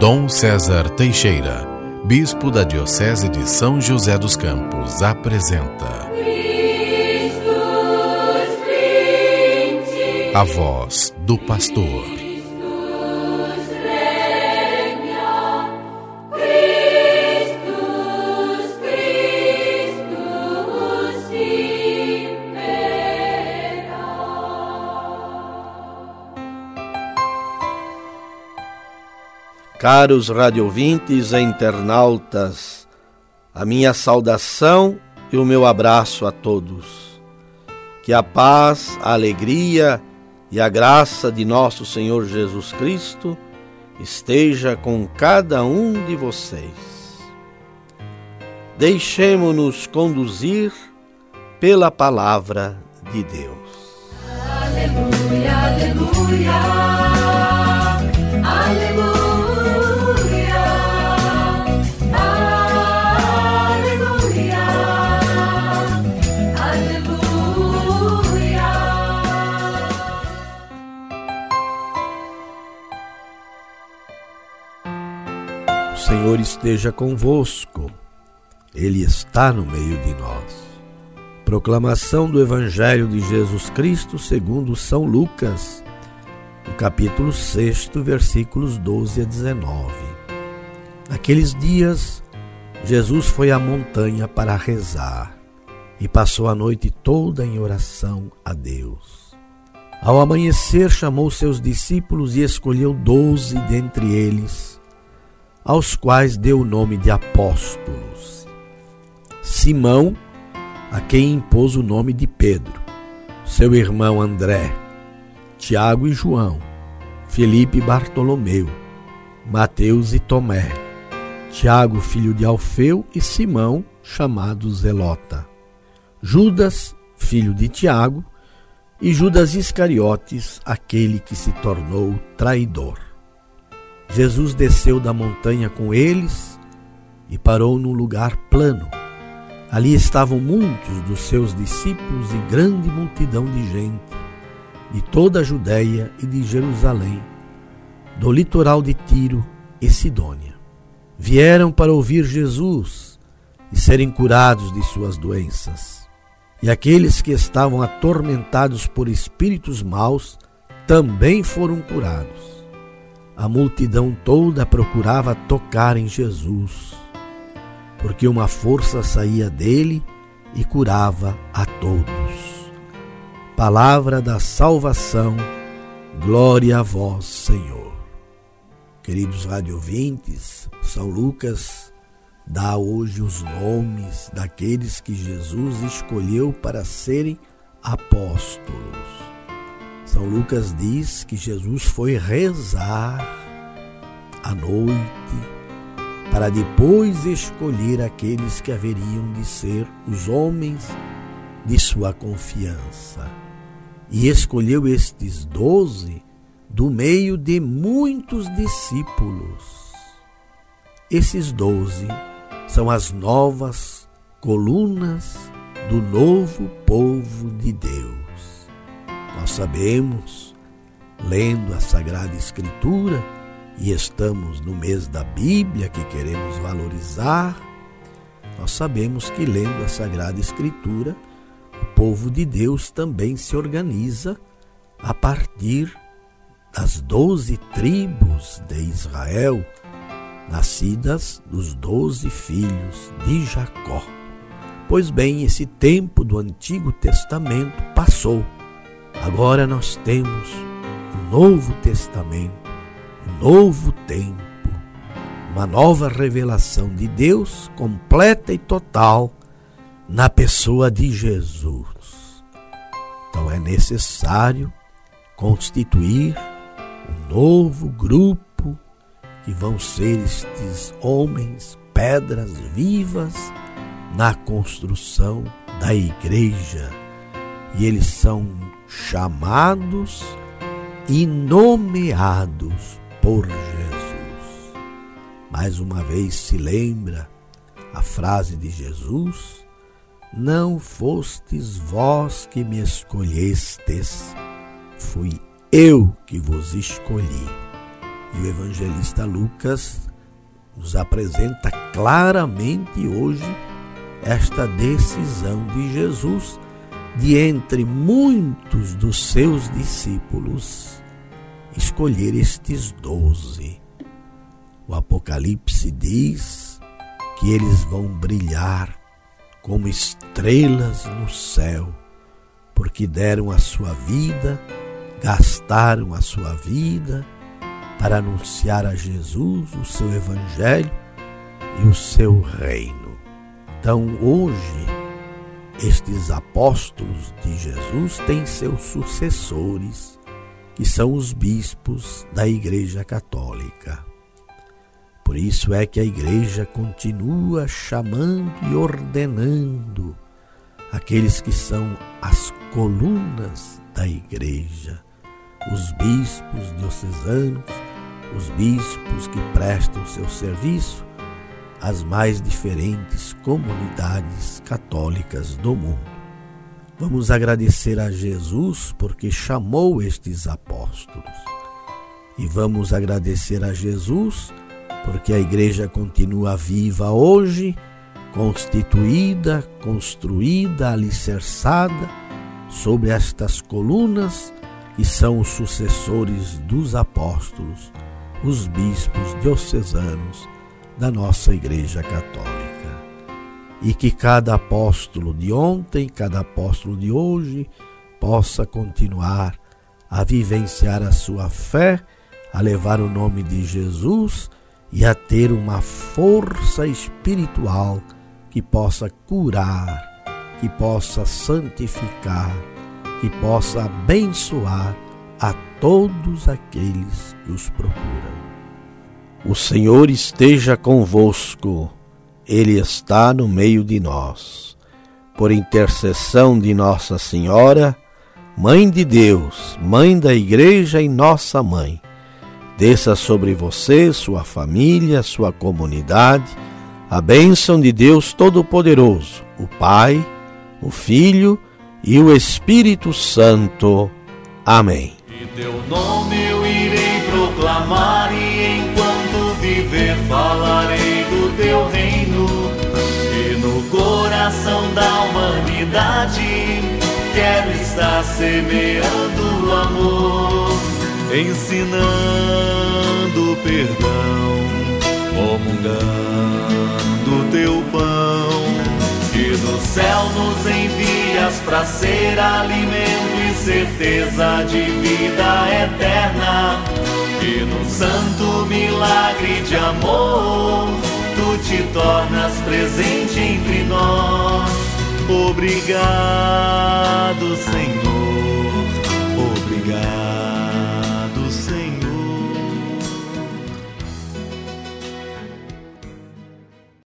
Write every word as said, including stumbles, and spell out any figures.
Dom César Teixeira, bispo da Diocese de São José dos Campos, apresenta A Voz do Pastor. Caros radiovintes e internautas, a minha saudação e o meu abraço a todos. Que a paz, a alegria e a graça de nosso Senhor Jesus Cristo esteja com cada um de vocês. Deixemo-nos conduzir pela palavra de Deus. Aleluia, aleluia, aleluia. O Senhor esteja convosco, Ele está no meio de nós. Proclamação do Evangelho de Jesus Cristo segundo São Lucas, no capítulo seis, versículos doze a dezenove. Naqueles dias, Jesus foi à montanha para rezar e passou a noite toda em oração a Deus. Ao amanhecer, chamou seus discípulos e escolheu doze dentre eles, aos quais deu o nome de apóstolos. Simão, a quem impôs o nome de Pedro, seu irmão André, Tiago e João, Filipe e Bartolomeu, Mateus e Tomé, Tiago, filho de Alfeu, e Simão, chamado Zelota, Judas, filho de Tiago, e Judas Iscariotes, aquele que se tornou traidor. Jesus desceu da montanha com eles e parou num lugar plano. Ali estavam muitos dos seus discípulos e grande multidão de gente, de toda a Judéia e de Jerusalém, do litoral de Tiro e Sidônia. Vieram para ouvir Jesus e serem curados de suas doenças. E aqueles que estavam atormentados por espíritos maus também foram curados. A multidão toda procurava tocar em Jesus, porque uma força saía dele e curava a todos. Palavra da salvação, glória a vós, Senhor. Queridos radiovintes, São Lucas dá hoje os nomes daqueles que Jesus escolheu para serem apóstolos. São Lucas diz que Jesus foi rezar à noite para depois escolher aqueles que haveriam de ser os homens de sua confiança. E escolheu estes doze do meio de muitos discípulos. Esses doze são as novas colunas do novo povo de Deus. Nós sabemos, lendo a Sagrada Escritura, e estamos no mês da Bíblia que queremos valorizar, nós sabemos que lendo a Sagrada Escritura, o povo de Deus também se organiza a partir das doze tribos de Israel, nascidas dos doze filhos de Jacó. Pois bem, esse tempo do Antigo Testamento passou. Agora nós temos um novo testamento, um novo tempo, uma nova revelação de Deus completa e total na pessoa de Jesus. Então é necessário constituir um novo grupo que vão ser estes homens, pedras vivas na construção da igreja. E eles são chamados e nomeados por Jesus. Mais uma vez se lembra a frase de Jesus: não fostes vós que me escolhestes, fui eu que vos escolhi. E o evangelista Lucas nos apresenta claramente hoje esta decisão de Jesus de, entre muitos dos seus discípulos, escolher estes doze. O Apocalipse diz que eles vão brilhar como estrelas no céu, porque deram a sua vida, gastaram a sua vida para anunciar a Jesus o seu evangelho e o seu reino. Então, hoje, estes apóstolos de Jesus têm seus sucessores, que são os bispos da Igreja Católica. Por isso é que a Igreja continua chamando e ordenando aqueles que são as colunas da Igreja, os bispos diocesanos, os bispos que prestam seu serviço às mais diferentes comunidades católicas do mundo. Vamos agradecer a Jesus porque chamou estes apóstolos. E vamos agradecer a Jesus porque a Igreja continua viva hoje, constituída, construída, alicerçada sobre estas colunas que são os sucessores dos apóstolos, os bispos diocesanos da nossa Igreja Católica. E que cada apóstolo de ontem, cada apóstolo de hoje, possa continuar a vivenciar a sua fé, a levar o nome de Jesus e a ter uma força espiritual que possa curar, que possa santificar, que possa abençoar a todos aqueles que os procuram. O Senhor esteja convosco, Ele está no meio de nós. Por intercessão de Nossa Senhora, Mãe de Deus, Mãe da Igreja e Nossa Mãe, desça sobre você, sua família, sua comunidade, a bênção de Deus Todo-Poderoso, o Pai, o Filho e o Espírito Santo. Amém. E teu nome eu irei proclamar, e enquanto viver falarei do teu reino. E no coração da humanidade quero estar semeando o amor, ensinando perdão, comungando teu pão, que do céu nos envias para ser alimento e certeza de vida eterna. E no santo milagre de amor tu te tornas presente entre nós. Obrigado, Senhor,